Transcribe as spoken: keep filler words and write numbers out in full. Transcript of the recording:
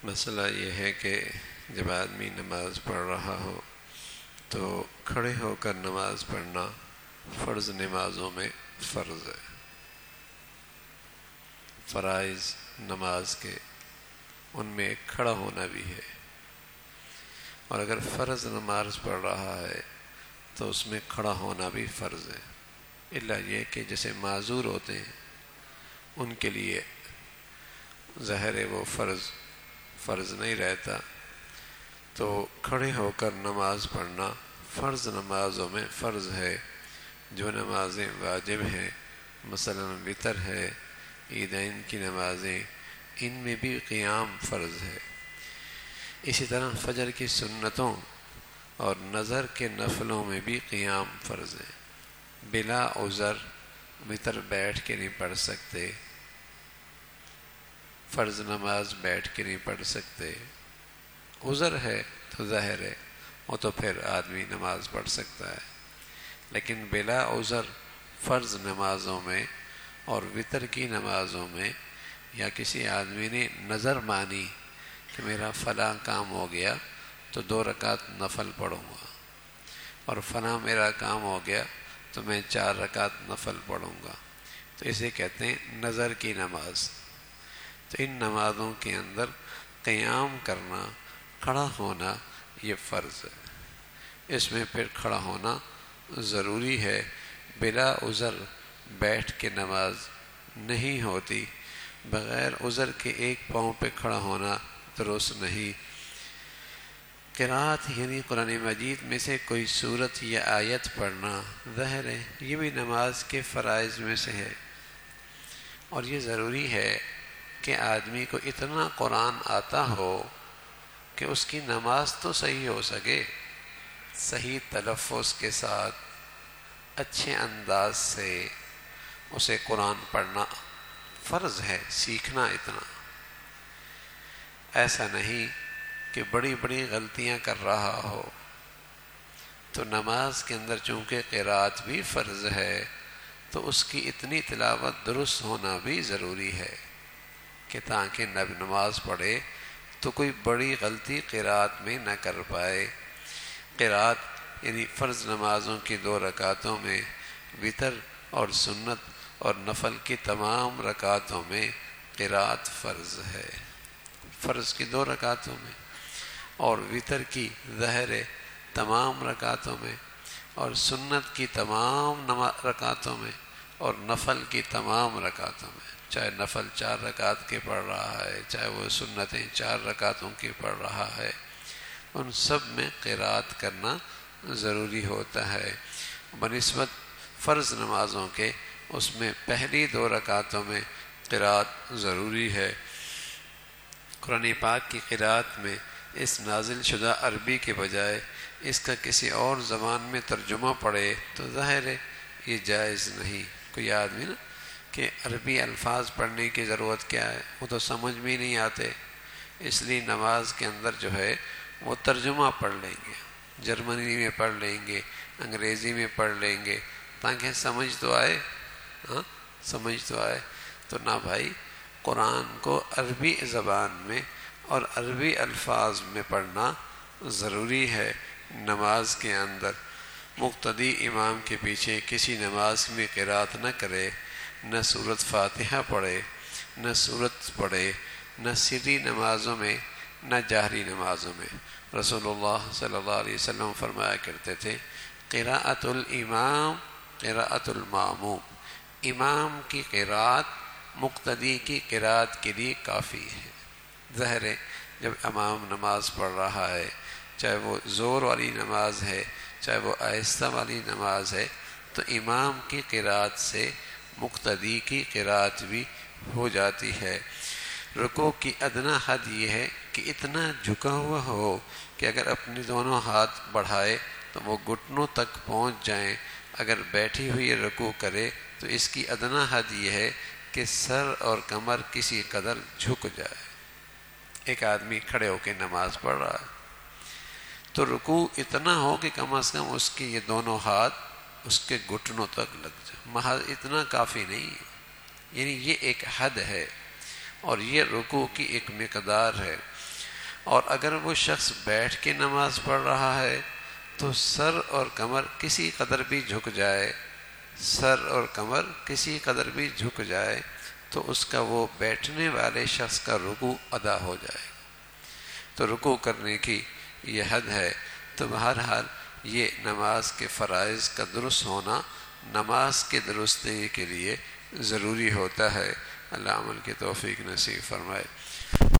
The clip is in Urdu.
مسئلہ یہ ہے کہ جب آدمی نماز پڑھ رہا ہو تو کھڑے ہو کر نماز پڑھنا فرض نمازوں میں فرض ہے. فرائض نماز کے ان میں کھڑا ہونا بھی ہے، اور اگر فرض نماز پڑھ رہا ہے تو اس میں کھڑا ہونا بھی فرض ہے. الا یہ کہ جیسے معذور ہوتے ہیں ان کے لیے ظاہر ہے وہ فرض فرض نہیں رہتا، تو کھڑے ہو کر نماز پڑھنا فرض نمازوں میں فرض ہے. جو نمازیں واجب ہیں مثلا وتر ہے، عیدین کی نمازیں، ان میں بھی قیام فرض ہے. اسی طرح فجر کی سنتوں اور نظر کے نفلوں میں بھی قیام فرض ہے. بلا عذر وتر بیٹھ کے نہیں پڑھ سکتے، فرض نماز بیٹھ کے نہیں پڑھ سکتے. عذر ہے تو ظاہر ہے وہ تو پھر آدمی نماز پڑھ سکتا ہے، لیکن بلا عذر فرض نمازوں میں اور وتر کی نمازوں میں، یا کسی آدمی نے نظر مانی کہ میرا فلاں کام ہو گیا تو دو رکعت نفل پڑھوں گا، اور فلاں میرا کام ہو گیا تو میں چار رکعت نفل پڑھوں گا، تو اسے کہتے ہیں نظر کی نماز. تو ان نمازوں کے اندر قیام کرنا، کھڑا ہونا یہ فرض ہے. اس میں پھر کھڑا ہونا ضروری ہے. بلا عذر بیٹھ کے نماز نہیں ہوتی. بغیر عذر کے ایک پاؤں پہ کھڑا ہونا درست نہیں. قرات یعنی قرآن مجید میں سے کوئی سورت یا آیت پڑھنا ظاہر ہے یہ بھی نماز کے فرائض میں سے ہے، اور یہ ضروری ہے کہ آدمی کو اتنا قرآن آتا ہو کہ اس کی نماز تو صحیح ہو سکے، صحیح تلفظ کے ساتھ اچھے انداز سے اسے قرآن پڑھنا فرض ہے. سیکھنا اتنا، ایسا نہیں کہ بڑی بڑی غلطیاں کر رہا ہو. تو نماز کے اندر چونکہ قرات بھی فرض ہے تو اس کی اتنی تلاوت درست ہونا بھی ضروری ہے کہ تاکہ نب نماز پڑھے تو کوئی بڑی غلطی قرات میں نہ کر پائے. قرات یعنی فرض نمازوں کی دو رکعتوں میں، وتر اور سنت اور نفل کی تمام رکعتوں میں قرات فرض ہے. فرض کی دو رکعتوں میں اور وتر کی ظاہر تمام رکعتوں میں اور سنت کی تمام رکعتوں میں اور نفل کی تمام رکعتوں میں، چاہے نفل چار رکعت کے پڑھ رہا ہے چاہے وہ سنتیں چار رکعتوں کی پڑھ رہا ہے، ان سب میں قرات کرنا ضروری ہوتا ہے. بنسبت فرض نمازوں کے اس میں پہلی دو رکعتوں میں قرات ضروری ہے. قرآن پاک کی قرات میں اس نازل شدہ عربی کے بجائے اس کا کسی اور زبان میں ترجمہ پڑھے تو ظاہر ہے یہ جائز نہیں. کوئی آدمی نا کہ عربی الفاظ پڑھنے کی ضرورت کیا ہے، وہ تو سمجھ میں نہیں آتے، اس لیے نماز کے اندر جو ہے وہ ترجمہ پڑھ لیں گے، جرمنی میں پڑھ لیں گے، انگریزی میں پڑھ لیں گے تاکہ سمجھ تو آئے. ہاں سمجھ تو آئے. تو نہ بھائی، قرآن کو عربی زبان میں اور عربی الفاظ میں پڑھنا ضروری ہے. نماز کے اندر مقتدی امام کے پیچھے کسی نماز میں قرات نہ کرے، نہ سورت فاتحہ پڑھے، نہ سورت پڑھے، نہ سری نمازوں میں نہ جہری نمازوں میں. رسول اللہ صلی اللہ علیہ وسلم فرمایا کرتے تھے قراءۃ الامام قراءۃ الماموم، امام کی قرات مقتدی کی قرات کے لیے کافی ہے. ظاہر ہے جب امام نماز پڑھ رہا ہے، چاہے وہ زور والی نماز ہے چاہے وہ آہستہ والی نماز ہے، تو امام کی قرات سے مقتدی کی قرات بھی ہو جاتی ہے. رکوع کی ادنا حد یہ ہے کہ اتنا جھکا ہوا ہو کہ اگر اپنے دونوں ہاتھ بڑھائے تو وہ گھٹنوں تک پہنچ جائیں. اگر بیٹھی ہوئی رکوع کرے تو اس کی ادنا حد یہ ہے کہ سر اور کمر کسی قدر جھک جائے. ایک آدمی کھڑے ہو کے نماز پڑھ رہا ہے تو رکوع اتنا ہو کہ کم از کم اس کے یہ دونوں ہاتھ اس کے گھٹنوں تک لگ جائے. محض اتنا کافی نہیں ہے، یعنی یہ ایک حد ہے اور یہ رکوع کی ایک مقدار ہے. اور اگر وہ شخص بیٹھ کے نماز پڑھ رہا ہے تو سر اور کمر کسی قدر بھی جھک جائے سر اور کمر کسی قدر بھی جھک جائے تو اس کا وہ بیٹھنے والے شخص کا رکوع ادا ہو جائے گا. تو رکوع کرنے کی یہ حد ہے. تو بہرحال یہ نماز کے فرائض کا درست ہونا نماز کے درستی کے لیے ضروری ہوتا ہے. اللہ عمل کی توفیق نصیب فرمائے.